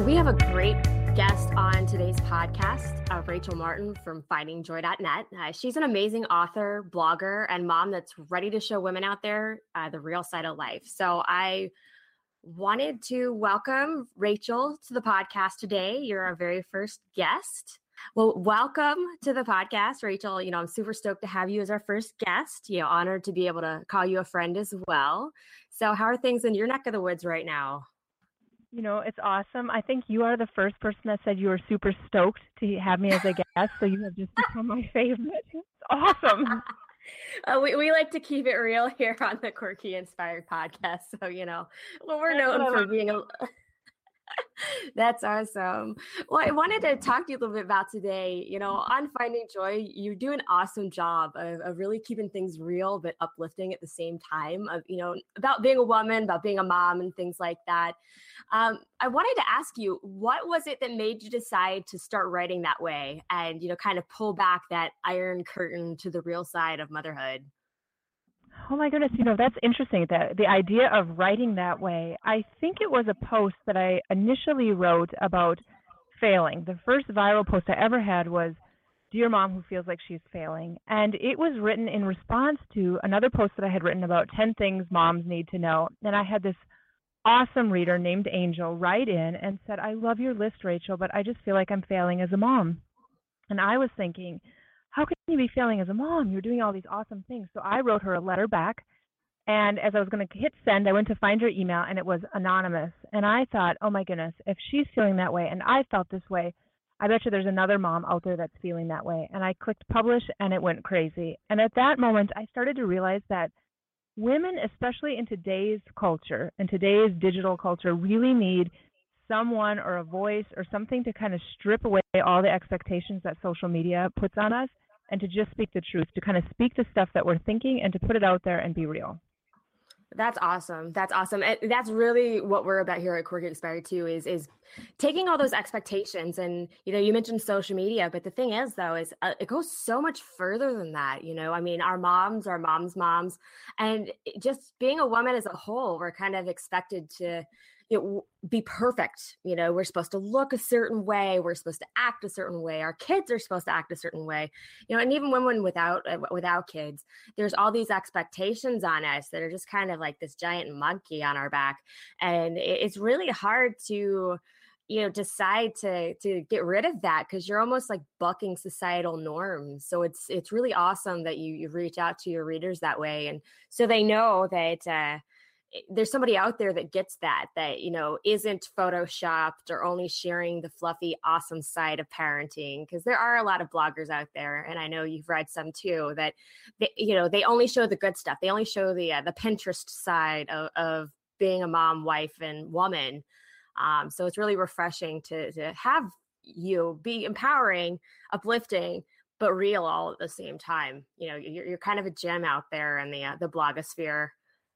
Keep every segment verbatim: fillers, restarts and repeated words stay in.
We have a great guest on today's podcast, uh, Rachel Martin from finding joy dot net. Uh, she's an amazing author, blogger, and mom that's ready to show women out there uh, the real side of life. So I wanted to welcome Rachel to the podcast today. You're our very first guest. Well, welcome to the podcast, Rachel. You know, I'm super stoked to have you as our first guest. You know, honored to be able to call you a friend as well. So how are things in your neck of the woods right now? You know, it's awesome. I think you are the first person that said you were super stoked to have me as a guest. So you have just become my favorite. It's awesome. uh, we, we like to keep it real here on the Quirky Inspired podcast. So, you know, well, we're That's known for being a... That's awesome. Well, I wanted to talk to you a little bit about today. You know, on Finding Joy, you do an awesome job of, of really keeping things real, but uplifting at the same time of, you know, about being a woman, about being a mom and things like that. Um, I wanted to ask you, what was it that made you decide to start writing that way and, you know, kind of pull back that iron curtain to the real side of motherhood? Oh my goodness, you know, that's interesting. The, the idea of writing that way, I think it was a post that I initially wrote about failing. The first viral post I ever had was, Dear Mom Who Feels Like She's Failing. And it was written in response to another post that I had written about ten things moms need to know. And I had this awesome reader named Angel write in and said, I love your list, Rachel, but I just feel like I'm failing as a mom. And I was thinking, how can you be failing as a mom? You're doing all these awesome things. So I wrote her a letter back. And as I was going to hit send, I went to find her email and it was anonymous. And I thought, oh my goodness, if she's feeling that way and I felt this way, I bet you there's another mom out there that's feeling that way. And I clicked publish and it went crazy. And at that moment, I started to realize that women, especially in today's culture and today's digital culture, really need someone or a voice or something to kind of strip away all the expectations that social media puts on us and to just speak the truth, to kind of speak the stuff that we're thinking and to put it out there and be real. That's awesome. That's awesome. And that's really what we're about here at Quirky Inspired too, is, is taking all those expectations. And, you know, you mentioned social media, but the thing is though, is uh, it goes so much further than that. You know, I mean, our moms, our moms' moms, and just being a woman as a whole, we're kind of expected to, you know, be perfect. You know, we're supposed to look a certain way. We're supposed to act a certain way. Our kids are supposed to act a certain way. You know, and even women without uh, without kids, there's all these expectations on us that are just kind of like this giant monkey on our back, and it's really hard to, you know, decide to to get rid of that because you're almost like bucking societal norms. So it's it's really awesome that you you reach out to your readers that way, and so they know that. Uh, there's somebody out there that gets that, that, you know, isn't photoshopped or only sharing the fluffy, awesome side of parenting. Because there are a lot of bloggers out there, and I know you've read some too, that, they, you know, they only show the good stuff. They only show the uh, the Pinterest side of, of being a mom, wife, and woman. Um, so it's really refreshing to to have you be empowering, uplifting, but real all at the same time. You know, you're, you're kind of a gem out there in the uh, the blogosphere.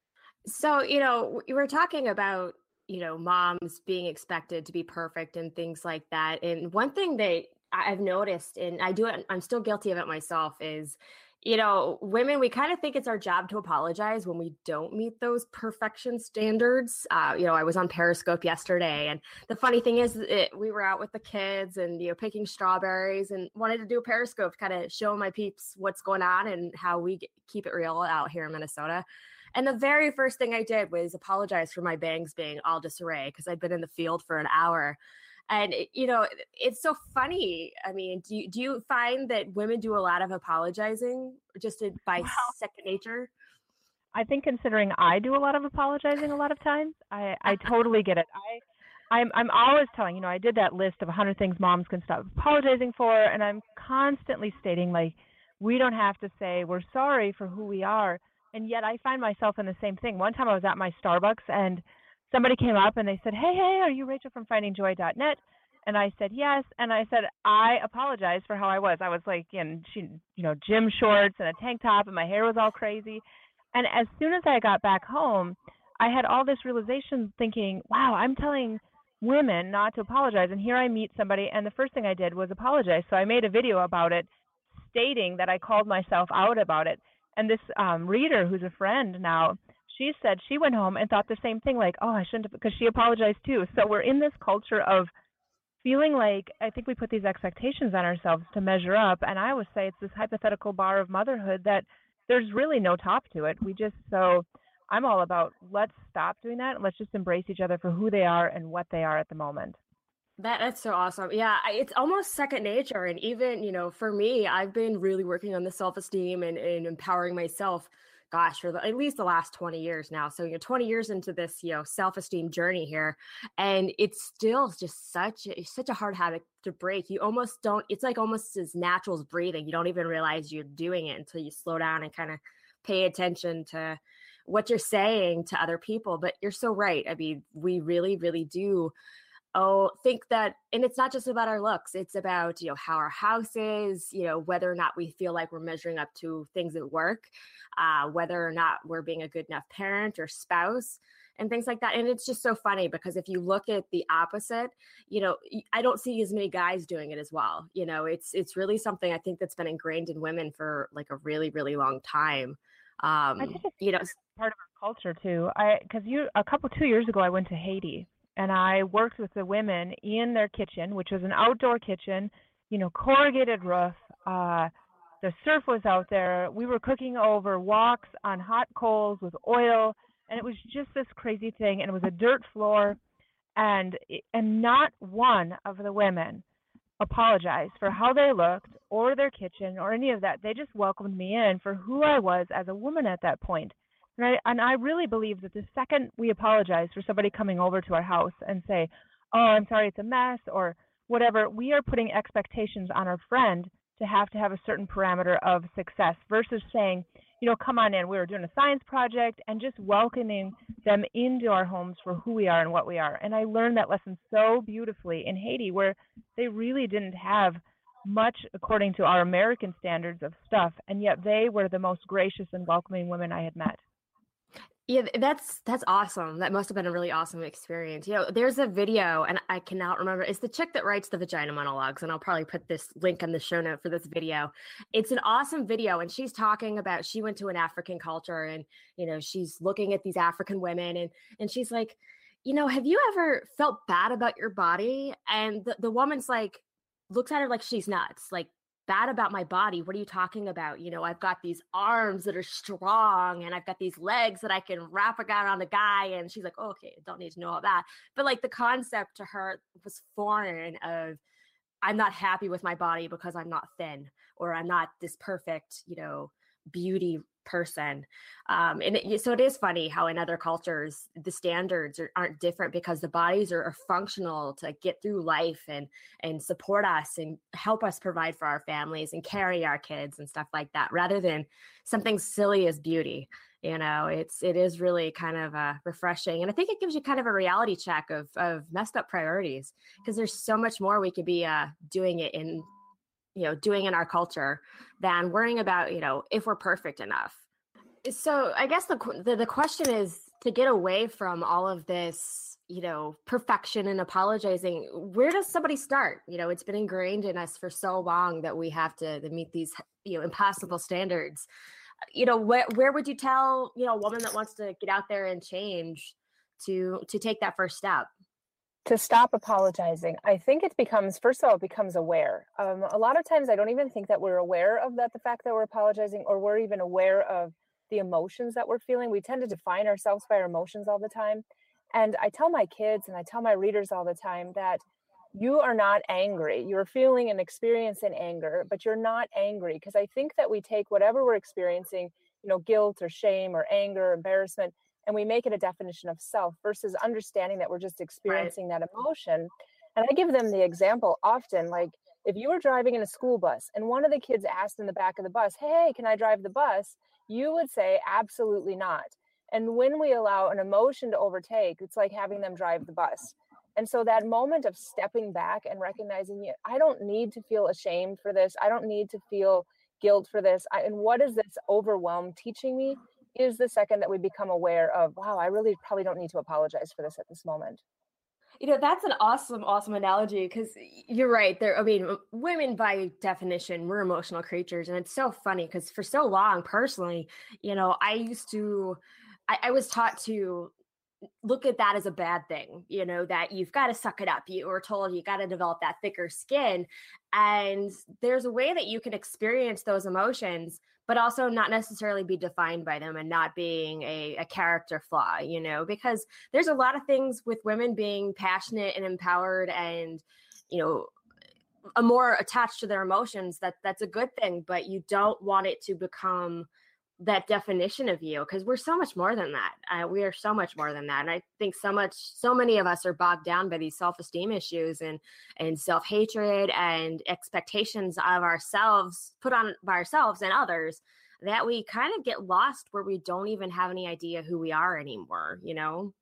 So, you know, we were talking about, you know, moms being expected to be perfect and things like that. And one thing that I've noticed, and I do it, I'm still guilty of it myself, is, you know, women, we kind of think it's our job to apologize when we don't meet those perfection standards. Uh, you know, I was on Periscope yesterday, and the funny thing is it, we were out with the kids and, you know, picking strawberries and wanted to do a Periscope to kind of show my peeps what's going on and how we get, keep it real out here in Minnesota. And the very first thing I did was apologize for my bangs being all disarray because I'd been in the field for an hour. And, it, you know, it's so funny. I mean, do you, do you find that women do a lot of apologizing just to, by Wow. second nature? I think considering I do a lot of apologizing a lot of times, I, I totally get it. I, I'm, I'm always telling, you know, I did that list of one hundred things moms can stop apologizing for. And I'm constantly stating, like, we don't have to say we're sorry for who we are. And yet I find myself in the same thing. One time I was at my Starbucks and somebody came up and they said, hey, hey, are you Rachel from finding joy dot net? And I said, yes. And I said, I apologize for how I was. I was like in, you know, gym shorts and a tank top and my hair was all crazy. And as soon as I got back home, I had all this realization thinking, wow, I'm telling women not to apologize. And here I meet somebody. And the first thing I did was apologize. So I made a video about it stating that I called myself out about it. And this um, reader, who's a friend now, she said she went home and thought the same thing, like, oh, I shouldn't have, because she apologized too. So we're in this culture of feeling like I think we put these expectations on ourselves to measure up. And I always say it's this hypothetical bar of motherhood that there's really no top to it. We just, so I'm all about let's stop doing that. And let's just embrace each other for who they are and what they are at the moment. That that's so awesome. Yeah, I- it's almost second nature. And even, you know, for me, I've been really working on the self-esteem and, and empowering myself, gosh, for the, at least the last twenty years now. So, you know, twenty years into this, you know, self-esteem journey here. And it's still just such a, such a hard habit to break. You almost don't, it's like almost as natural as breathing. You don't even realize you're doing it until you slow down and kind of pay attention to what you're saying to other people. But you're so right. I mean, we really, really do oh think that, and it's not just about our looks, it's about, you know, how our house is, you know, whether or not we feel like we're measuring up to things at work, uh, whether or not we're being a good enough parent or spouse and things like that. And it's just so funny because if you look at the opposite, you know, I don't see as many guys doing it as well. You know, it's it's really something I think that's been ingrained in women for like a really, really long time. I um think it's you know part of our culture too. I because you a couple two years ago I went to Haiti and I worked with the women in their kitchen, which was an outdoor kitchen, you know, corrugated roof. Uh, the surf was out there. We were cooking over woks on hot coals with oil, and it was just this crazy thing. And it was a dirt floor, and and not one of the women apologized for how they looked or their kitchen or any of that. They just welcomed me in for who I was as a woman at that point. And I, and I really believe that the second we apologize for somebody coming over to our house and say, oh, I'm sorry, it's a mess or whatever, we are putting expectations on our friend to have to have a certain parameter of success versus saying, you know, come on in, we were doing a science project, and just welcoming them into our homes for who we are and what we are. And I learned that lesson so beautifully in Haiti, where they really didn't have much according to our American standards of stuff, and yet they were the most gracious and welcoming women I had met. Yeah, that's that's awesome. That must have been a really awesome experience. You know, there's a video, and I cannot remember. It's the chick that writes the Vagina Monologues, and I'll probably put this link in the show note for this video. It's an awesome video, and she's talking about she went to an African culture, and you know, she's looking at these African women, and and she's like, you know, have you ever felt bad about your body? And the, the woman's like, looks at her like she's nuts, like, bad about my body? What are you talking about? You know, I've got these arms that are strong and I've got these legs that I can wrap around a guy. And she's like, oh, okay, don't need to know all that. But like the concept to her was foreign of, I'm not happy with my body because I'm not thin or I'm not this perfect, you know, beauty person. Um, and it, so it is funny how in other cultures, the standards are, aren't different because the bodies are, are functional to get through life and, and support us and help us provide for our families and carry our kids and stuff like that, rather than something silly as beauty. You know, it's, it is really kind of uh, refreshing. And I think it gives you kind of a reality check of, of messed up priorities, because there's so much more we could be uh, doing it in, you know, doing in our culture than worrying about, you know, if we're perfect enough. So I guess the, the, the question is to get away from all of this, you know, perfection and apologizing. Where does somebody start? You know, it's been ingrained in us for so long that we have to, to meet these, you know, impossible standards. You know, where, where would you tell, you know, a woman that wants to get out there and change to, to take that first step? To stop apologizing. I think it becomes, first of all, it becomes aware. Um, a lot of times I don't even think that we're aware of that, the fact that we're apologizing, or we're even aware of the emotions that we're feeling. We tend to define ourselves by our emotions all the time. And I tell my kids and I tell my readers all the time that you are not angry. You're feeling and experiencing anger, but you're not angry. Because I think that we take whatever we're experiencing, you know, guilt or shame or anger, or embarrassment, and we make it a definition of self versus understanding that we're just experiencing right. that emotion. And I give them the example often, like if you were driving in a school bus and one of the kids asked in the back of the bus, hey, can I drive the bus? You would say, absolutely not. And when we allow an emotion to overtake, it's like having them drive the bus. And so that moment of stepping back and recognizing, I don't need to feel ashamed for this. I don't need to feel guilt for this. I, and what is this overwhelm teaching me? Is the second that we become aware of, wow, I really probably don't need to apologize for this at this moment. You know, that's an awesome, awesome analogy, because you're right. There, I mean, women by definition, we're emotional creatures. And it's so funny because for so long, personally, you know, I used to, I, I was taught to look at that as a bad thing, you know, that you've got to suck it up. You were told you got to develop that thicker skin. And there's a way that you can experience those emotions, but also not necessarily be defined by them and not being a, a character flaw, you know, because there's a lot of things with women being passionate and empowered and, you know, a more attached to their emotions, that that's a good thing, but you don't want it to become that definition of you, because we're so much more than that. Uh, we are so much more than that. And I think so much, so many of us are bogged down by these self-esteem issues and, and self-hatred and expectations of ourselves put on by ourselves and others, that we kind of get lost where we don't even have any idea who we are anymore, you know?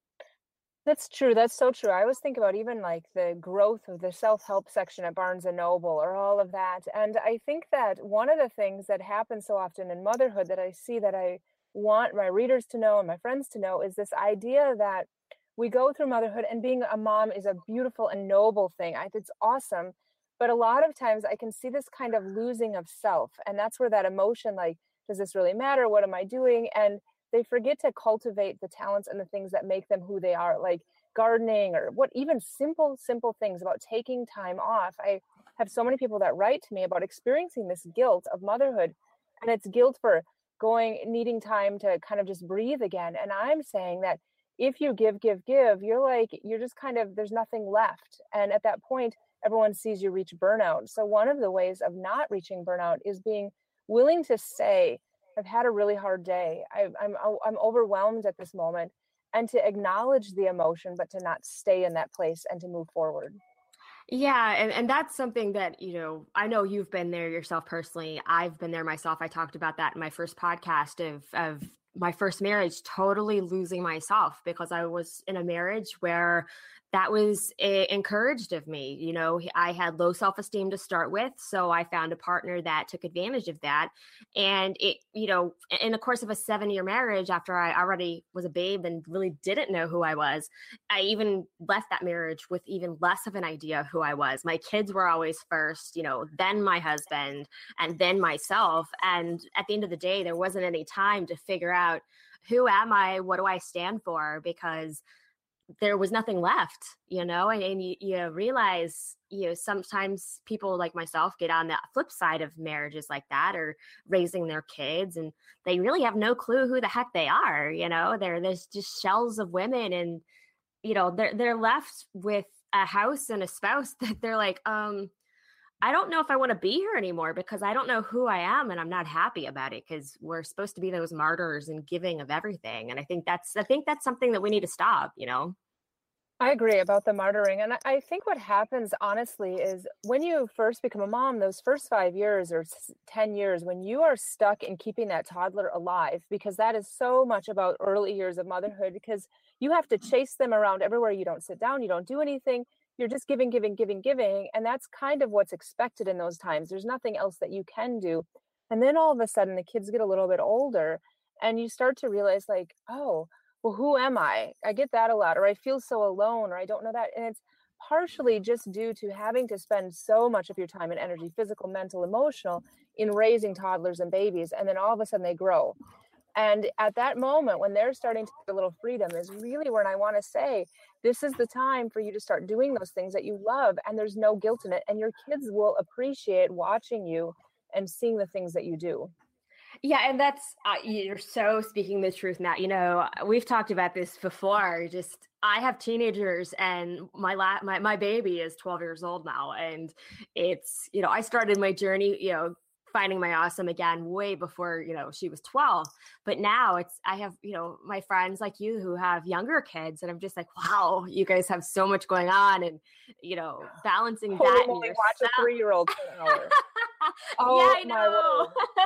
That's true. That's so true. I always think about even like the growth of the self-help section at Barnes and Noble or all of that. And I think that one of the things that happens so often in motherhood that I see that I want my readers to know and my friends to know is this idea that we go through motherhood and being a mom is a beautiful and noble thing. I, it's awesome. But a lot of times I can see this kind of losing of self. And that's where that emotion, like, does this really matter? What am I doing? And they forget to cultivate the talents and the things that make them who they are, like gardening or what, even simple, simple things about taking time off. I have so many people that write to me about experiencing this guilt of motherhood, and it's guilt for going, needing time to kind of just breathe again. And I'm saying that if you give, give, give, you're like, you're just kind of, there's nothing left. And at that point, everyone sees you reach burnout. So one of the ways of not reaching burnout is being willing to say, I've had a really hard day. I, I'm I'm overwhelmed at this moment, and to acknowledge the emotion, but to not stay in that place and to move forward. Yeah, and, and that's something that, you know, I know you've been there yourself personally. I've been there myself. I talked about that in my first podcast of of my first marriage, totally losing myself because I was in a marriage where that was uh, encouraged of me. You know, I had low self-esteem to start with. So I found a partner that took advantage of that. And it, you know, in the course of a seven year marriage, after I already was a babe and really didn't know who I was, I even left that marriage with even less of an idea of who I was. My kids were always first, you know, then my husband and then myself. And at the end of the day, there wasn't any time to figure out, who am I? What do I stand for? Because there was nothing left, you know, and, and you, you realize, you know, sometimes people like myself get on the flip side of marriages like that or raising their kids, and they really have no clue who the heck they are. You know, they're there's just shells of women, and, you know, they're, they're left with a house and a spouse that they're like, um, I don't know if I want to be here anymore because I don't know who I am and I'm not happy about it, because we're supposed to be those martyrs and giving of everything. And I think that's, I think that's something that we need to stop, you know? I agree about the martyring. And I think what happens, honestly, is when you first become a mom, those first five years or ten years, when you are stuck in keeping that toddler alive, because that is so much about early years of motherhood, because you have to chase them around everywhere. You don't sit down, you don't do anything. You're just giving, giving, giving, giving. And that's kind of what's expected in those times. There's nothing else that you can do. And then all of a sudden the kids get a little bit older and you start to realize, like, oh, well, who am I? I get that a lot, or I feel so alone, or I don't know that. And it's partially just due to having to spend so much of your time and energy, physical, mental, emotional, in raising toddlers and babies. And then all of a sudden they grow. And at that moment, when they're starting to get a little freedom, is really when I want to say, this is the time for you to start doing those things that you love. And there's no guilt in it. And your kids will appreciate watching you and seeing the things that you do. Yeah, and that's, uh, you're so speaking the truth, Matt. You know, we've talked about this before. Just, I have teenagers, and my la- my my baby is twelve years old now, and it's, you know, I started my journey, you know, finding my awesome again way before, you know, she was twelve. But now it's, I have, you know, my friends like you who have younger kids, and I'm just like, wow, you guys have so much going on, and, you know, balancing Holy that. Moly, watch a three-year-old for an hour. Oh, yeah, I know.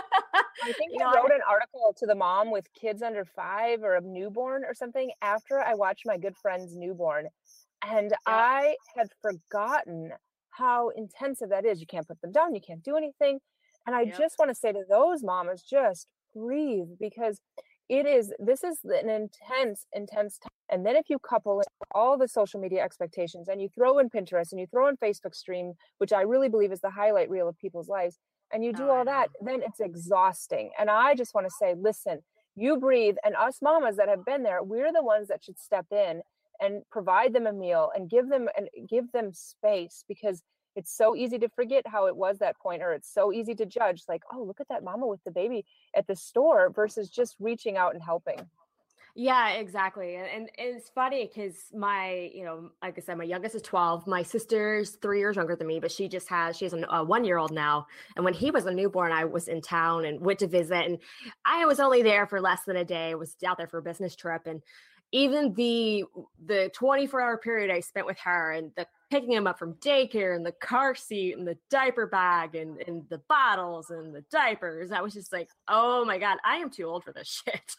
I think you I know, wrote an article to the mom with kids under five or a newborn or something after I watched my good friend's newborn. And yeah. I had forgotten how intensive that is. You can't put them down. You can't do anything. And I yep. just want to say to those mamas, just breathe, because it is, this is an intense, intense time. And then if you couple all the social media expectations and you throw in Pinterest and you throw in Facebook Stream, which I really believe is the highlight reel of people's lives, and you do oh, all that, then it's exhausting. And I just want to say, listen, You breathe. And us mamas that have been there, we're the ones that should step in and provide them a meal and give them and give them space, because it's so easy to forget how it was that point, or it's so easy to judge, like, oh, look at that mama with the baby at the store, versus just reaching out and helping. Yeah, exactly. And, and it's funny because my, you know, like I said, my youngest is twelve. My sister's three years younger than me, but she just has, she has a, a one year old now. And when he was a newborn, I was in town and went to visit. And I was only there for less than a day. I was out there for a business trip. And even the the twenty-four hour period I spent with her, and the picking him up from daycare and the car seat and the diaper bag and, and the bottles and the diapers, I was just like, oh my God, I am too old for this shit.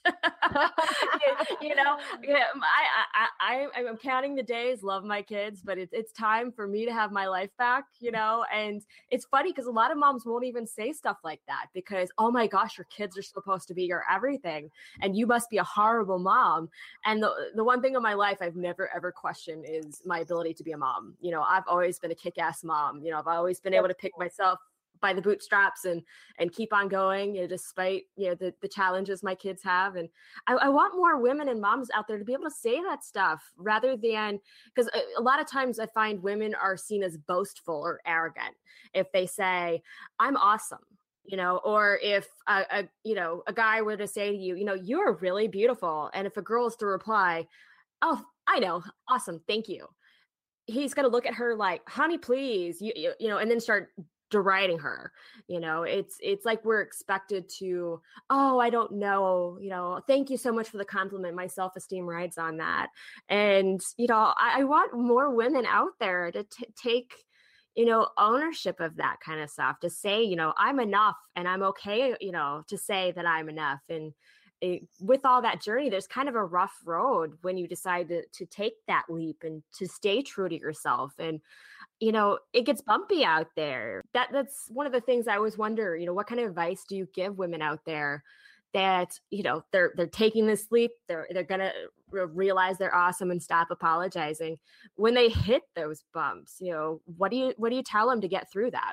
you know, yeah, I, I, I, I'm counting the days, love my kids, but it's, it's time for me to have my life back, you know? And it's funny because a lot of moms won't even say stuff like that because, oh my gosh, your kids are supposed to be your everything and you must be a horrible mom. And the, the one thing in my life I've never, ever questioned is my ability to be a mom. You know, I've always been a kick-ass mom. You know, I've always been able to pick myself by the bootstraps and and keep on going, you know, despite, you know, the, the challenges my kids have. And I, I want more women and moms out there to be able to say that stuff rather than, because a, a lot of times I find women are seen as boastful or arrogant if they say, I'm awesome. You know, or if a, a you know, a guy were to say to you, you know, you're really beautiful. And if a girl is to reply, oh, I know, awesome, thank you, he's going to look at her like, honey, please, you, you, you know, and then start deriding her. You know, it's, it's like we're expected to, oh, I don't know, you know, thank you so much for the compliment. My self-esteem rides on that. And, you know, I, I want more women out there to t- take, you know, ownership of that kind of stuff, to say, you know, I'm enough and I'm okay, you know, to say that I'm enough. And It, with all that journey, there's kind of a rough road when you decide to, to take that leap and to stay true to yourself. And, you know, it gets bumpy out there. That that's one of the things I always wonder, you know, what kind of advice do you give women out there that, you know, they're, they're taking this leap, they're, they're going to realize they're awesome and stop apologizing when they hit those bumps? You know, what do you, what do you tell them to get through that?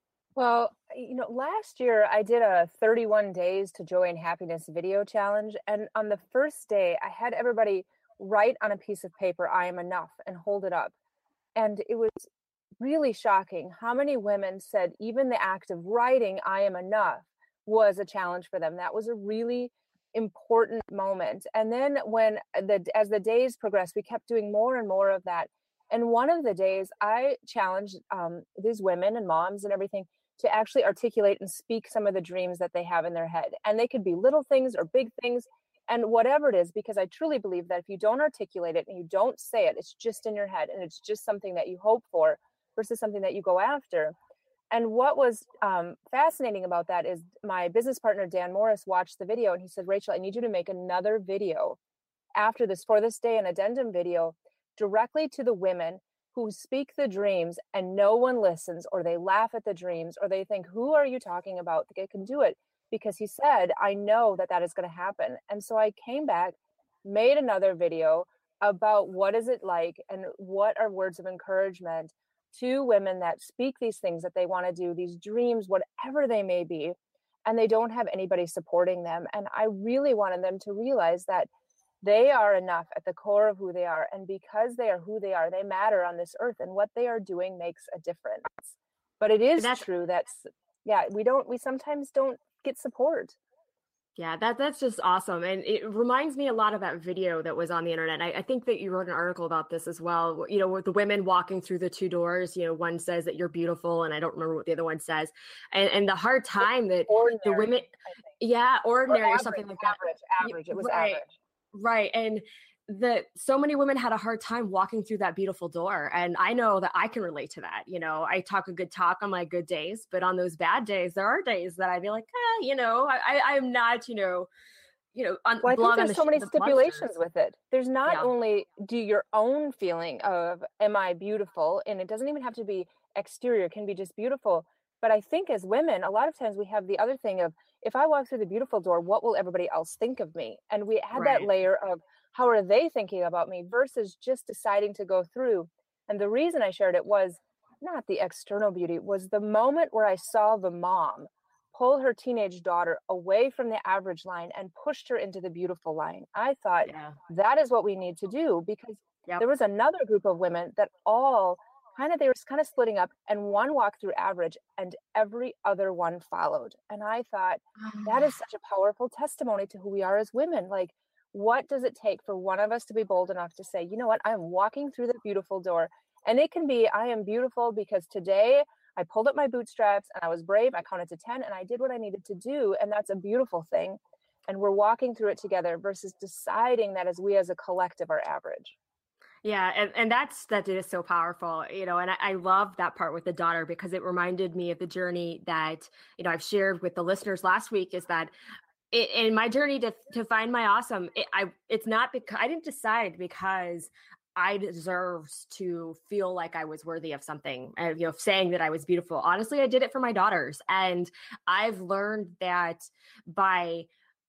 Well, you know, last year I did a thirty-one days to joy and happiness video challenge. And on the first day, I had everybody write on a piece of paper, I am enough, and hold it up. And it was really shocking how many women said even the act of writing, I am enough, was a challenge for them. That was a really important moment. And then when the, as the days progressed, we kept doing more and more of that. And one of the days I challenged um, these women and moms and everything to actually articulate and speak some of the dreams that they have in their head. And they could be little things or big things, and whatever it is, because I truly believe that if you don't articulate it and you don't say it, it's just in your head and it's just something that you hope for versus something that you go after. And what was um, fascinating about that is my business partner, Dan Morris, watched the video and he said, Rachel, I need you to make another video after this, for this day, an addendum video directly to the women who speak the dreams and no one listens, or they laugh at the dreams, or they think, who are you talking about? They can do it. Because he said, I know that that is going to happen. And so I came back, made another video about what is it like and what are words of encouragement to women that speak these things that they want to do, these dreams, whatever they may be, and they don't have anybody supporting them. And I really wanted them to realize that they are enough at the core of who they are. And because they are who they are, they matter on this earth, and what they are doing makes a difference. But it is true that's, yeah, we don't, we sometimes don't get support. Yeah, that that's just awesome. And it reminds me a lot of that video that was on the internet. I, I think that you wrote an article about this as well, you know, with the women walking through the two doors, you know, one says that you're beautiful, and I don't remember what the other one says. And and the hard time that ordinary, the women, yeah, ordinary or, average, or something like that. Average, average, it was right. average. Right. And the so many women had a hard time walking through that beautiful door. And I know that I can relate to that. You know, I talk a good talk on my good days, but on those bad days, there are days that I'd be like, eh, you know, I, I I'm not, you know, you know, on, well, I think there's the, so many the stipulations with it. There's not yeah. only do your own feeling of, am I beautiful? And it doesn't even have to be exterior, it can be just beautiful. But I think as women, a lot of times we have the other thing of, if I walk through the beautiful door, what will everybody else think of me? And we had right. that layer of, how are they thinking about me versus just deciding to go through. And the reason I shared it was not the external beauty, was the moment where I saw the mom pull her teenage daughter away from the average line and pushed her into the beautiful line. I thought Yeah. that is what we need to do, because Yep. there was another group of women that all kind of, they were kind of splitting up, and one walked through average and every other one followed. And I thought that is such a powerful testimony to who we are as women. Like, what does it take for one of us to be bold enough to say, you know what, I'm walking through the beautiful door. And it can be, I am beautiful because today I pulled up my bootstraps and I was brave. I counted to ten and I did what I needed to do. And that's a beautiful thing. And we're walking through it together versus deciding that as we as a collective are average. Yeah, and, and that's that is so powerful, you know, and I, I love that part with the daughter, because it reminded me of the journey that, you know, I've shared with the listeners last week, is that it, in my journey to to find my awesome, it, I it's not because I didn't decide because I deserved to feel like I was worthy of something, uh, you know, saying that I was beautiful. Honestly, I did it for my daughters, and I've learned that by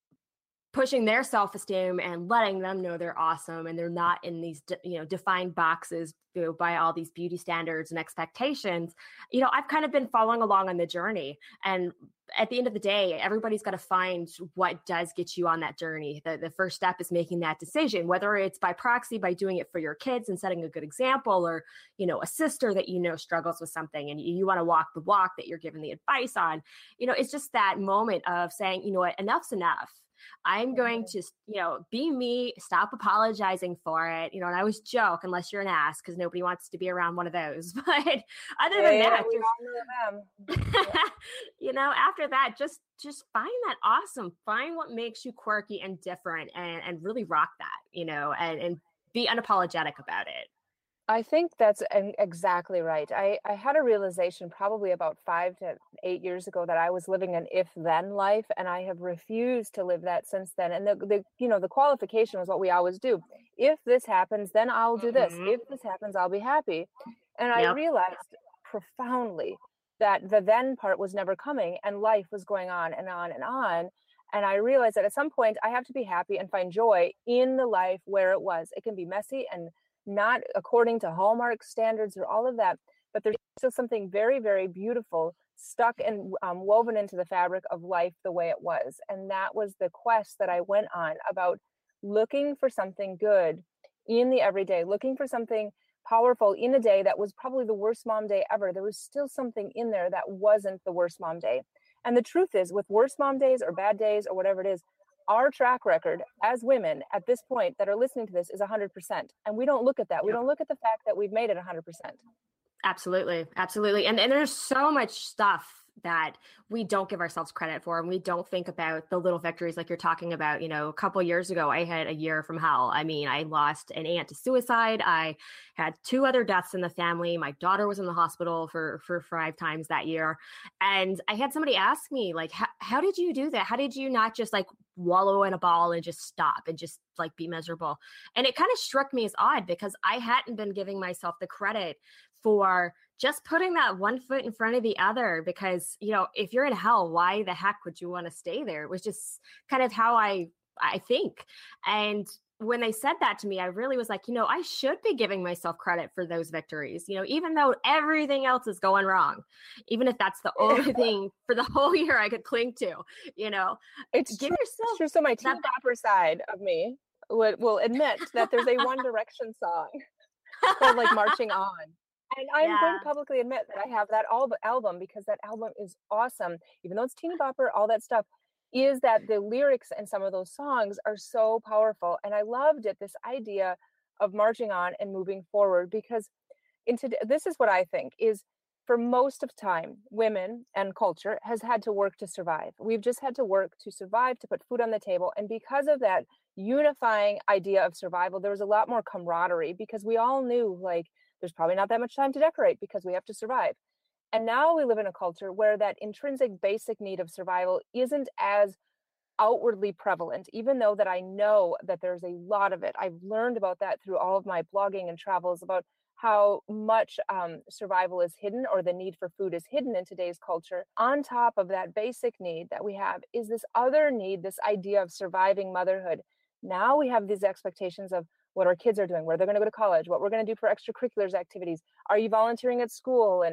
pushing their self-esteem and letting them know they're awesome and they're not in these, you know, defined boxes, you know, by all these beauty standards and expectations. You know, I've kind of been following along on the journey, and at the end of the day, everybody's got to find what does get you on that journey. The, the first step is making that decision, whether it's by proxy, by doing it for your kids and setting a good example, or, you know, a sister that, you know, struggles with something and you, you want to walk the walk that you're giving the advice on. You know, it's just that moment of saying, you know what, enough's enough. I'm going to, you know, be me, stop apologizing for it. You know, and I always joke, unless you're an ass, because nobody wants to be around one of those. But other than Yeah, that, we just, all know them. Yeah. you know, after that, just, just find that awesome, find what makes you quirky and different, and, and really rock that, you know, and, and be unapologetic about it. I think that's an- exactly right. I, I had a realization probably about five to eight years ago that I was living an if-then life, and I have refused to live that since then. And the, the you know, the qualification was what we always do. If this happens, then I'll do this. Mhm. If this happens, I'll be happy. And I Yep. realized profoundly that the then part was never coming, and life was going on and on and on. And I realized that at some point I have to be happy and find joy in the life where it was. It can be messy and not according to Hallmark standards or all of that, but there's still something very, very beautiful stuck and um, woven into the fabric of life the way it was. And that was the quest that I went on, about looking for something good in the everyday, looking for something powerful in a day that was probably the worst mom day ever. There was still something in there that wasn't the worst mom day. And the truth is, with worst mom days or bad days or whatever it is, our track record as women at this point that are listening to this is one hundred percent. And we don't look at that. We Yep. don't look at the fact that we've made it one hundred percent. Absolutely. Absolutely. And, and there's so much stuff that we don't give ourselves credit for, and we don't think about the little victories like you're talking about. You know, a couple years ago, I had a year from hell. I mean, I lost an aunt to suicide. I had two other deaths in the family. My daughter was in the hospital for, for five times that year. And I had somebody ask me, like, how did you do that? How did you not just like wallow in a ball and just stop and just like be miserable? And it kind of struck me as odd, because I hadn't been giving myself the credit for just putting that one foot in front of the other. Because, you know, if you're in hell, why the heck would you want to stay there? It was just kind of how I, I think. And when they said that to me, I really was like, you know, I should be giving myself credit for those victories, you know, even though everything else is going wrong, even if that's the only thing for the whole year I could cling to, you know, It's give true. yourself It's true. So my teen that- bopper side of me would, will admit that there's a One Direction song called like Marching On. And I'm going Yeah. to publicly admit that I have that al- album, because that album is awesome. Even though it's teeny bopper, all that stuff, is that the lyrics and some of those songs are so powerful. And I loved it, this idea of marching on and moving forward, because in today, this is what I think is, for most of time, women and culture has had to work to survive. We've just had to work to survive, to put food on the table. And because of that unifying idea of survival, there was a lot more camaraderie, because we all knew, like, there's probably not that much time to decorate because we have to survive. And now we live in a culture where that intrinsic basic need of survival isn't as outwardly prevalent, even though that I know that there's a lot of it. I've learned about that through all of my blogging and travels, about how much um, survival is hidden, or the need for food is hidden in today's culture. On top of that basic need that we have is this other need, this idea of surviving motherhood. Now we have these expectations of what our kids are doing, where they're going to go to college, what we're going to do for extracurriculars activities. Are you volunteering at school? And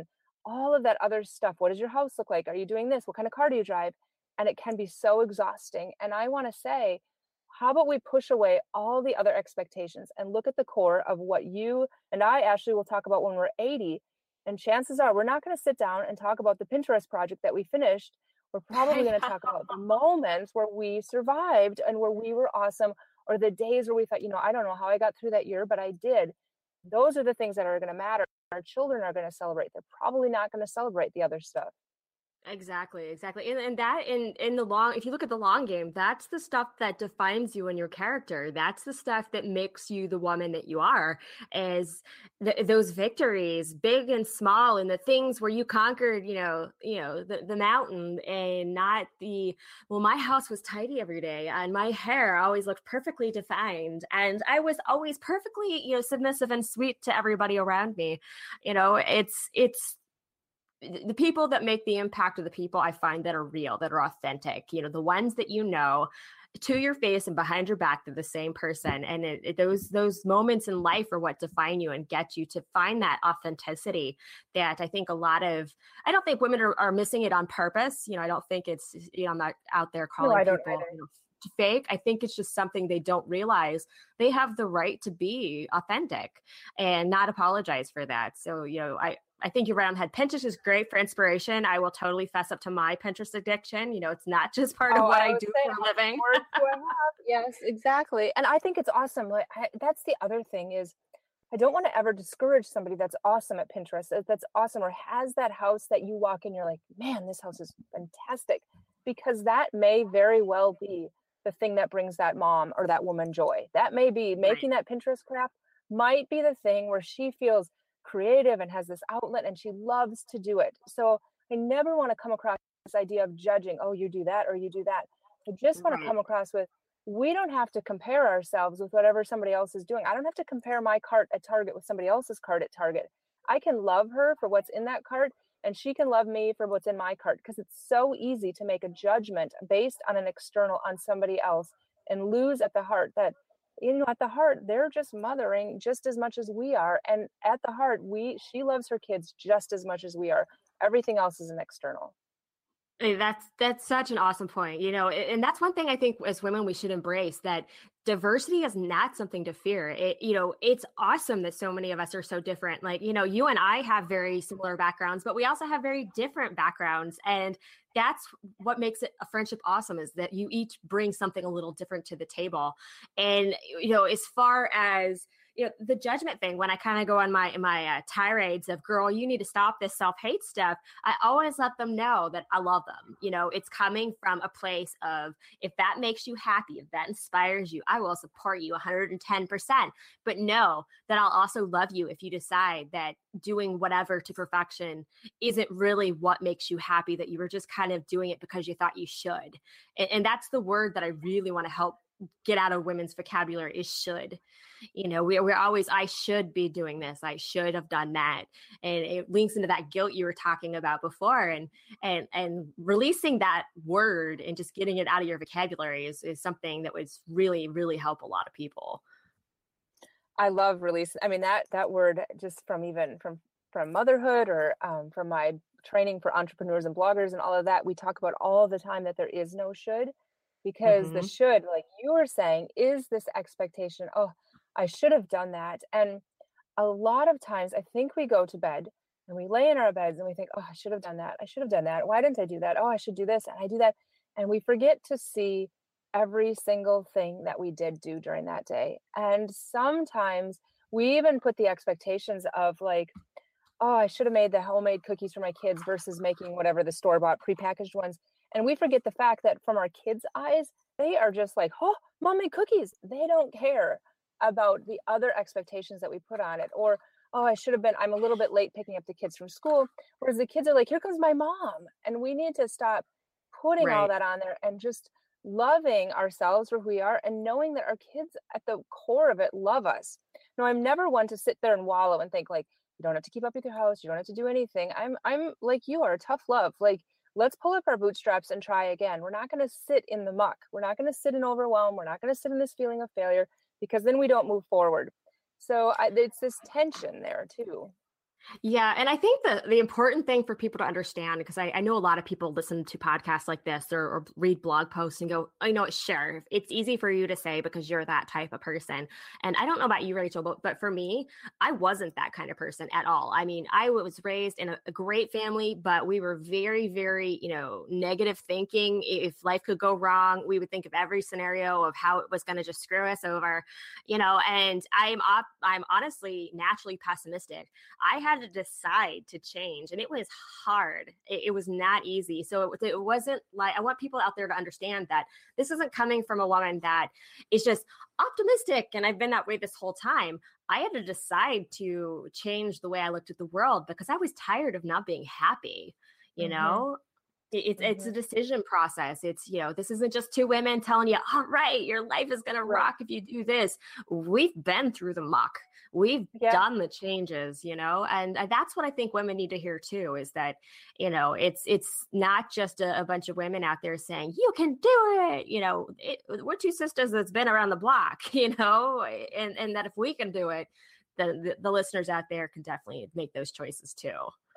all of that other stuff. What does your house look like? Are you doing this? What kind of car do you drive? And it can be so exhausting. And I want to say, how about we push away all the other expectations and look at the core of what you and I, Ashley, will talk about when we're eighty. And chances are we're not going to sit down and talk about the Pinterest project that we finished. We're probably going to talk about the moments where we survived and where we were awesome, or the days where we thought, you know, I don't know how I got through that year, but I did. Those are the things that are going to matter. Our children are going to celebrate. They're probably not going to celebrate the other stuff. Exactly, exactly. And, and that in in the long, if you look at the long game, that's the stuff that defines you and your character. That's the stuff that makes you the woman that you are, is th- those victories, big and small, and the things where you conquered, you know, you know, the, the mountain, and not the, well, my house was tidy every day and my hair always looked perfectly defined. And I was always perfectly, you know, submissive and sweet to everybody around me. You know, it's, it's, the people that make the impact are the people I find that are real, that are authentic, you know, the ones that, you know, to your face and behind your back, they're the same person. And it, it, those, those moments in life are what define you and get you to find that authenticity that I think a lot of, I don't think women are, are missing it on purpose. You know, I don't think it's, you know, I'm not out there calling no, I don't people, you know, fake. I think it's just something they don't realize. They have the right to be authentic and not apologize for that. So, you know, I, I think you're right on the head. Pinterest is great for inspiration. I will totally fess up to my Pinterest addiction. You know, it's not just part oh, of what I, I do for a living. Yes, exactly. And I think it's awesome. Like I, that's the other thing is, I don't want to ever discourage somebody that's awesome at Pinterest, that's awesome, or has that house that you walk in, you're like, man, this house is fantastic, because that may very well be the thing that brings that mom or that woman joy. That may be making right. that Pinterest craft might be the thing where she feels creative and has this outlet and she loves to do it. So I never want to come across this idea of judging, oh, you do that or you do that. I just want right. to come across with, we don't have to compare ourselves with whatever somebody else is doing. I don't have to compare my cart at Target with somebody else's cart at Target. I can love her for what's in that cart, and she can love me for what's in my cart, because it's so easy to make a judgment based on an external, on somebody else, and lose at the heart that, you know, at the heart, they're just mothering just as much as we are. And at the heart, we, she loves her kids just as much as we are. Everything else is an external. Hey, that's that's such an awesome point, you know, and that's one thing I think as women we should embrace, that diversity is not something to fear. It, you know, it's awesome that so many of us are so different. Like, you know, you and I have very similar backgrounds, but we also have very different backgrounds. And that's what makes it a friendship awesome, is that you each bring something a little different to the table. And, you know, as far as, you know, the judgment thing, when I kind of go on my my uh, tirades of, girl, you need to stop this self-hate stuff, I always let them know that I love them. You know, it's coming from a place of, if that makes you happy, if that inspires you, I will support you one hundred ten percent. But know that I'll also love you if you decide that doing whatever to perfection isn't really what makes you happy, that you were just kind of doing it because you thought you should. And, and that's the word that I really want to help get out of women's vocabulary, is should. You know, we, we're always, I should be doing this, I should have done that. And it links into that guilt you were talking about before. And and and releasing that word and just getting it out of your vocabulary is, is something that would really, really help a lot of people. I love release. I mean, that that word, just from even from from motherhood, or um, from my training for entrepreneurs and bloggers and all of that, we talk about all the time that there is no should, because mm-hmm. the should, like you were saying, is this expectation. Oh, I should have done that. And a lot of times I think we go to bed and we lay in our beds and we think, oh, I should have done that. I should have done that. Why didn't I do that? Oh, I should do this. And I do that. And we forget to see every single thing that we did do during that day. And sometimes we even put the expectations of like, oh, I should have made the homemade cookies for my kids versus making whatever the store-bought prepackaged ones. And we forget the fact that from our kids' eyes, they are just like, oh, mom made cookies. They don't care about the other expectations that we put on it. Or, oh, I should have been, I'm a little bit late picking up the kids from school. Whereas the kids are like, here comes my mom. And we need to stop putting right. all that on there and just loving ourselves for who we are, and knowing that our kids at the core of it love us. No, I'm never one to sit there and wallow and think like, you don't have to keep up with your house, you don't have to do anything. I'm I'm like you are, tough love. Like, let's pull up our bootstraps and try again. We're not going to sit in the muck. We're not going to sit in overwhelm. We're not going to sit in this feeling of failure, because then we don't move forward. So I, it's this tension there too. Yeah, and I think the the important thing for people to understand, because I, I know a lot of people listen to podcasts like this or, or read blog posts and go, I know it's sure. It's easy for you to say because you're that type of person. And I don't know about you, Rachel, but, but for me, I wasn't that kind of person at all. I mean, I was raised in a, a great family, but we were very, very, you know, negative thinking. If life could go wrong, we would think of every scenario of how it was going to just screw us over, you know, and I'm op- I'm honestly naturally pessimistic. I had to decide to change, and it was hard. It, it was not easy. So it, it wasn't like, I want people out there to understand that this isn't coming from a woman that is just optimistic, and I've been that way this whole time. I had to decide to change the way I looked at the world because I was tired of not being happy, you mm-hmm. know. It's mm-hmm. it's a decision process. It's, you know, this isn't just two women telling you, all right, your life is going to rock if you do this. We've been through the muck. We've yeah. done the changes, you know, and that's what I think women need to hear too, is that, you know, it's it's not just a, a bunch of women out there saying, you can do it. You know, it, we're two sisters that's been around the block, you know, and, and that if we can do it, then the, the listeners out there can definitely make those choices too.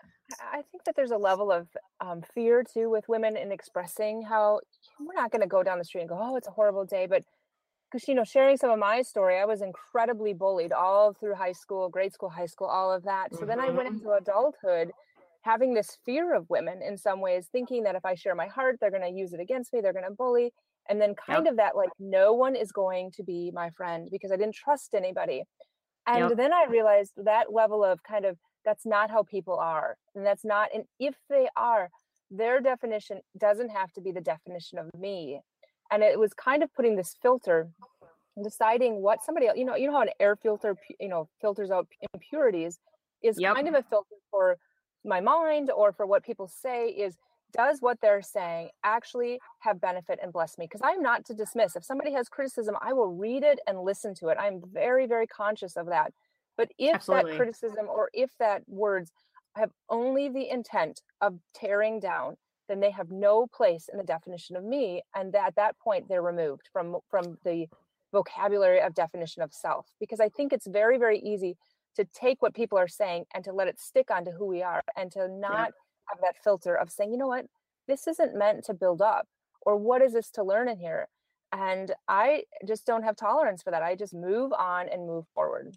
I think that there's a level of um, fear too with women in expressing how we're not going to go down the street and go, oh, it's a horrible day. But because, you know, sharing some of my story, I was incredibly bullied all through high school, grade school, high school, all of that. So mm-hmm. then I went into adulthood having this fear of women in some ways, thinking that if I share my heart, they're going to use it against me. They're going to bully. And then kind yep. of that, like, no one is going to be my friend because I didn't trust anybody. And yep. then I realized that level of kind of, that's not how people are. And that's not, and if they are, their definition doesn't have to be the definition of me. And it was kind of putting this filter, deciding what somebody else, you know, you know how an air filter, you know, filters out impurities, is yep. kind of a filter for my mind or for what people say. Is, does what they're saying actually have benefit and bless me? Because I'm not to dismiss. If somebody has criticism, I will read it and listen to it. I'm very, very conscious of that. But if Absolutely. that criticism or if that words have only the intent of tearing down, then they have no place in the definition of me. And that, at that point, they're removed from, from the vocabulary of definition of self. Because I think it's very, very easy to take what people are saying and to let it stick onto who we are, and to not yeah. have that filter of saying, you know what, this isn't meant to build up, or what is this to learn in here? And I just don't have tolerance for that. I just move on and move forward.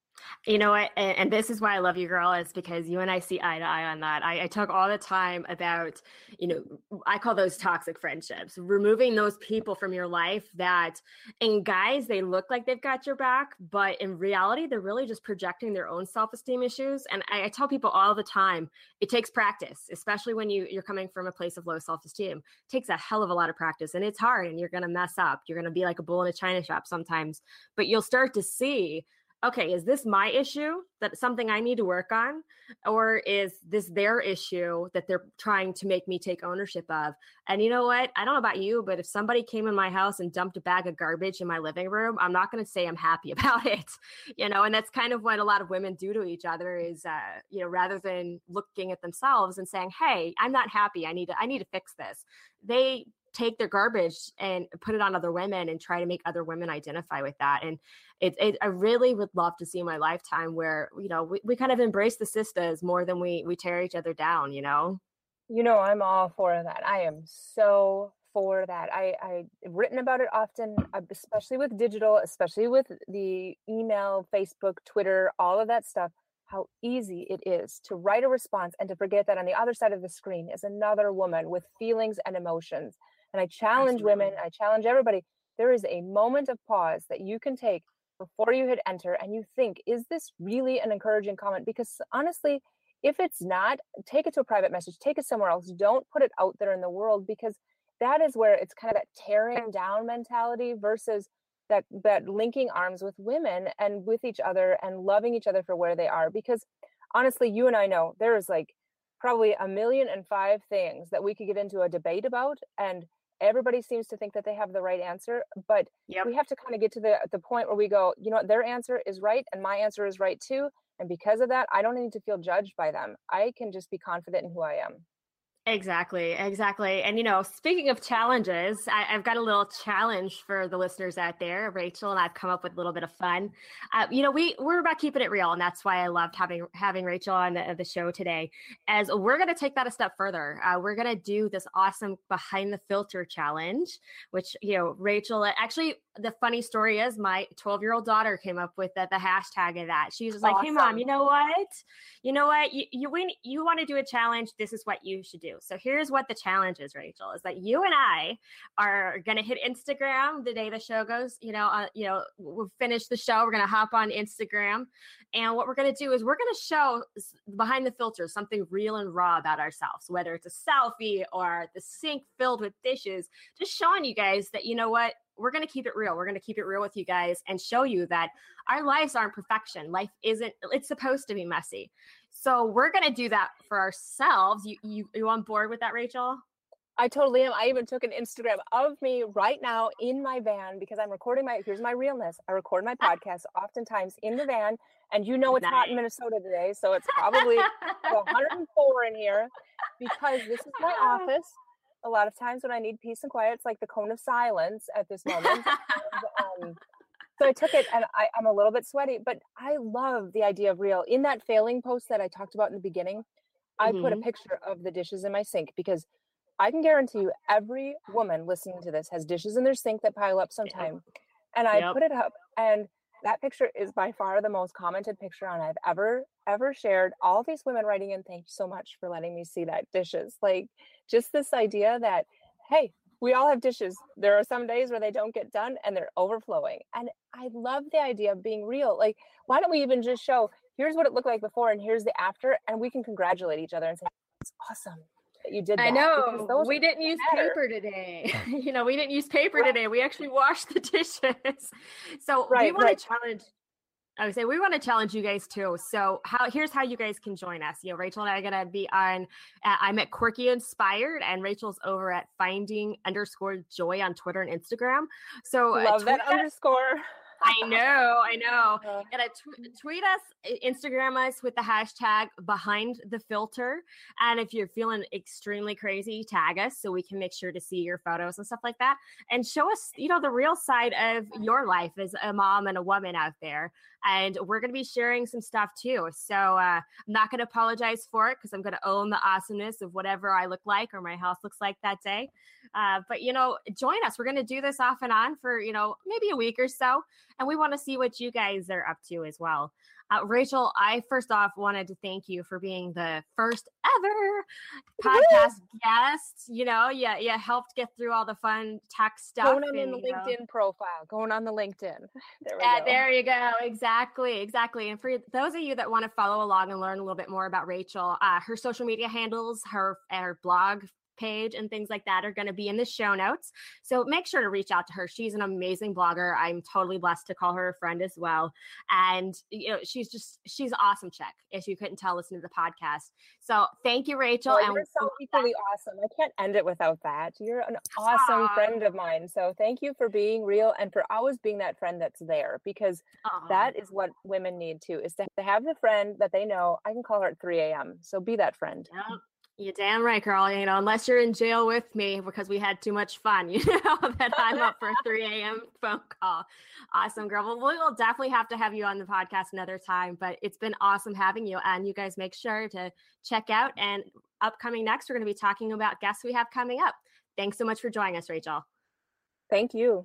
You know what? And, and this is why I love you, girl, is because you and I see eye to eye on that. I, I talk all the time about, you know, I call those toxic friendships, removing those people from your life that, and guys, they look like they've got your back, but in reality, they're really just projecting their own self-esteem issues. And I, I tell people all the time, it takes practice, especially when you, you're coming from a place of low self-esteem. It takes a hell of a lot of practice, and it's hard, and you're going to mess up. You're going to be like a bull in a china shop sometimes, but you'll start to see, okay, is this my issue, that's something I need to work on? Or is this their issue that they're trying to make me take ownership of? And you know what? I don't know about you, but if somebody came in my house and dumped a bag of garbage in my living room, I'm not going to say I'm happy about it, you know? And that's kind of what a lot of women do to each other is, uh, you know, rather than looking at themselves and saying, hey, I'm not happy, I need to, I need to fix this. They take their garbage and put it on other women and try to make other women identify with that. And it, it I really would love to see my lifetime where, you know, we, we kind of embrace the sisters more than we, we tear each other down, you know? You know, I'm all for that. I am so for that. I, I've written about it often, especially with digital, especially with the email, Facebook, Twitter, all of that stuff, how easy it is to write a response and to forget that on the other side of the screen is another woman with feelings and emotions. And I challenge Absolutely. women, I challenge everybody, there is a moment of pause that you can take before you hit enter and you think, is this really an encouraging comment? Because honestly, if it's not, take it to a private message, take it somewhere else. Don't put it out there in the world, because that is where it's kind of that tearing down mentality versus that, that linking arms with women and with each other and loving each other for where they are. Because honestly, you and I know there is like probably a million and five things that we could get into a debate about, and everybody seems to think that they have the right answer, but yep. we have to kind of get to the the point where we go, you know what, their answer is right and my answer is right too. And because of that, I don't need to feel judged by them. I can just be confident in who I am. Exactly, exactly. And, you know, speaking of challenges, I, I've got a little challenge for the listeners out there. Rachel and I've come up with a little bit of fun. Uh, you know, we, we're about keeping it real, and that's why I loved having having Rachel on the, the show today, as we're going to take that a step further. Uh, we're going to do this awesome Behind the Filter challenge, which, you know, Rachel, actually, the funny story is my twelve-year-old daughter came up with the, the hashtag of that. She was like, awesome. Hey, Mom, you know what? You know what? You, you, when you want to do a challenge, this is what you should do. So here's what the challenge is, Rachel, is that you and I are going to hit Instagram the day the show goes, you know, uh, you know, we'll finish the show. We're going to hop on Instagram. And what we're going to do is we're going to show behind the filter something real and raw about ourselves, whether it's a selfie or the sink filled with dishes, just showing you guys that, you know what, we're going to keep it real. We're going to keep it real with you guys and show you that our lives aren't perfection. Life isn't, it's supposed to be messy. So we're going to do that for ourselves. You, you, you on board with that, Rachel? I totally am. I even took an Instagram of me right now in my van because I'm recording my, here's my realness. I record my podcast oftentimes in the van, and you know it's nice. Hot in Minnesota today. So it's probably one hundred four in here because this is my office. A lot of times when I need peace and quiet, it's like the cone of silence at this moment. and, um, so I took it, and I, I'm a little bit sweaty, but I love the idea of real. In that failing post that I talked about in the beginning, I mm-hmm. put a picture of the dishes in my sink because I can guarantee you every woman listening to this has dishes in their sink that pile up sometime. Yep. And I yep. put it up, and that picture is by far the most commented picture on I've ever, ever shared. All these women writing in, thank you so much for letting me see that dishes. Like just this idea that, hey, we all have dishes. There are some days where they don't get done and they're overflowing. And I love the idea of being real. Like, why don't we even just show, here's what it looked like before and here's the after, and we can congratulate each other and say, it's awesome that you did that. I know. We didn't use matter. paper today. you know, we didn't use paper right. today. We actually washed the dishes. So right, we want right. to challenge I would say we want to challenge you guys too. So how here's how you guys can join us. You know, Rachel and I are going to be on, uh, I'm at Quirky Inspired, and Rachel's over at Finding underscore Joy on Twitter and Instagram. So love uh, that us. underscore. I know, I know. Uh, and I t- tweet us, Instagram us with the hashtag Behind the Filter. And if you're feeling extremely crazy, tag us so we can make sure to see your photos and stuff like that. And show us, you know, the real side of your life as a mom and a woman out there. And we're going to be sharing some stuff too. So uh, I'm not going to apologize for it because I'm going to own the awesomeness of whatever I look like or my house looks like that day. Uh, but, you know, join us. We're going to do this off and on for, you know, maybe a week or so. And we want to see what you guys are up to as well. Uh, Rachel, I first off wanted to thank you for being the first ever podcast guest. You know, yeah, you helped get through all the fun tech stuff. Going on and, the LinkedIn know. profile, going on the LinkedIn. There we uh, go. There you go. Exactly, exactly. And for those of you that want to follow along and learn a little bit more about Rachel, uh, her social media handles, her, her blog page and things like that are going to be in the show notes. So make sure to reach out to her. She's an amazing blogger. I'm totally blessed to call her a friend as well. And, you know, she's just, she's an awesome chick, if you couldn't tell listening to the podcast. So thank you, Rachel. Oh, and you're so equally awesome. I can't end it without that. You're an awesome Aww. friend of mine. So thank you for being real and for always being that friend that's there, because Aww. that is what women need too, is to have the friend that they know I can call her at three a.m. So be that friend. Yep. You're damn right, girl. You know, unless you're in jail with me because we had too much fun, you know, that I'm up for a three a.m. phone call. Awesome, girl. Well, we'll definitely have to have you on the podcast another time, but it's been awesome having you. And you guys make sure to check out. And upcoming next, we're going to be talking about guests we have coming up. Thanks so much for joining us, Rachel. Thank you.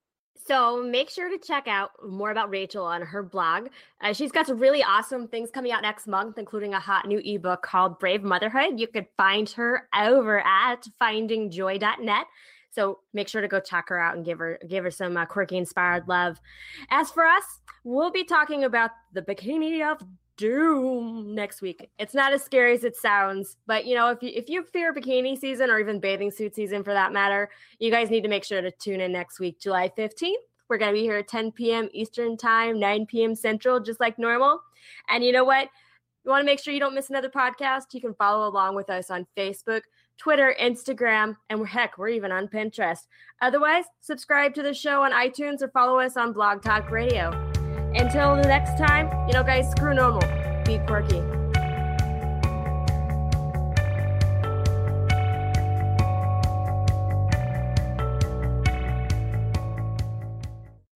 So make sure to check out more about Rachel on her blog. Uh, she's got some really awesome things coming out next month, including a hot new ebook called Brave Motherhood. You could find her over at finding joy dot net. So make sure to go check her out and give her give her some uh, quirky inspired love. As for us, we'll be talking about the Bikini of Doom next week. It's not as scary as it sounds, but you know, if you if you fear bikini season or even bathing suit season for that matter, you guys need to make sure to tune in next week, July fifteenth. We're going to be here at ten p.m. Eastern time, nine p.m. Central, just like normal. And you know what? You want to make sure you don't miss another podcast? You can follow along with us on Facebook, Twitter, Instagram, and heck, we're even on Pinterest. Otherwise, subscribe to the show on iTunes or follow us on Blog Talk Radio. Until the next time, you know, guys, screw normal. Be quirky.